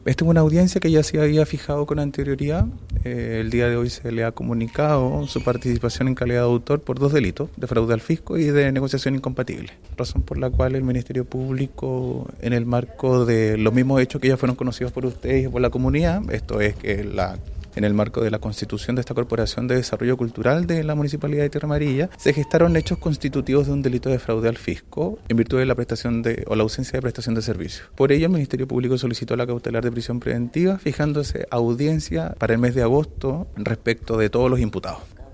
Esta es una audiencia que ya se había fijado con anterioridad. El día de hoy se le ha comunicado su participación en calidad de autor por 2 delitos, de fraude al fisco y de negociación incompatible. Razón por la cual el Ministerio Público, en el marco de los mismos hechos que ya fueron conocidos por ustedes y por la comunidad, esto es que en el marco de la constitución de esta Corporación de Desarrollo Cultural de la Municipalidad de Tierra Amarilla, se gestaron hechos constitutivos de un delito de fraude al fisco en virtud de la prestación o la ausencia de prestación de servicios. Por ello, el Ministerio Público solicitó la cautelar de prisión preventiva, fijándose audiencia para el mes de agosto respecto de todos los imputados.